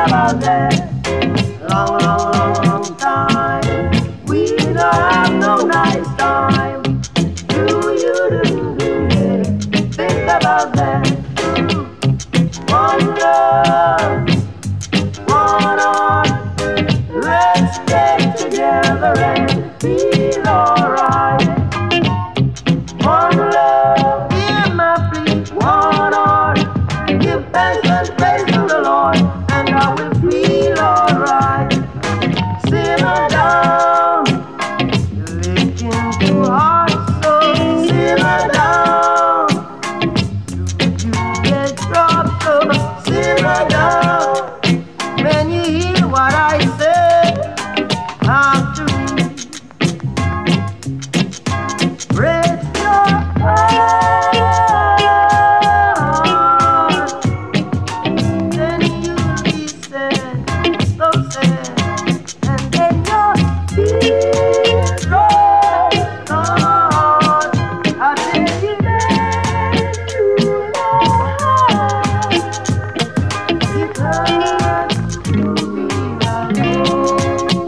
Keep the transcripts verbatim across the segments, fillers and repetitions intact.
about that. Long, long, long, long time. We don't have no nice time. Do you do, do, yeah. Think about that. One love, one heart. Let's stay together and feel alright. One love, hear my plea. One heart, give thanks and praise to the Lord, and I will feel alright. Simmer down, you're licking too hard, so simmer down. You get dropped, so simmer down. When you hear what I say, after me, rest your heart. Then you'll be sad, so sad, and then your tears roll on. I tell you that you know it hurts to be alone.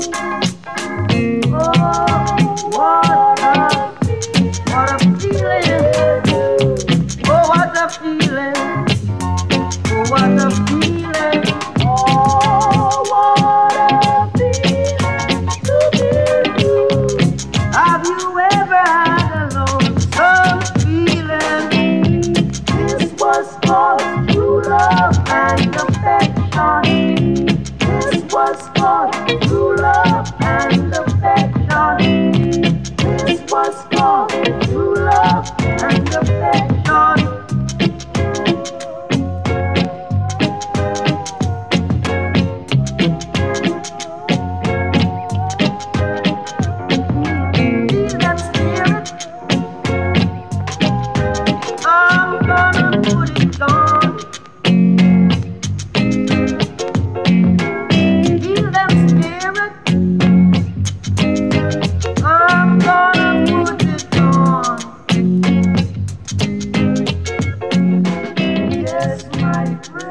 Oh, what a, what a feeling. Oh, what a feeling. Oh, what a feeling. Oh, what a feeling to be you. Have you ever had a lonesome feeling? This was called true love and affection. This was called true love and affection. This was called true love and affection. Feel that spirit, I'm gonna put it on. Feel that spirit, I'm gonna put it on. Yes, my friend.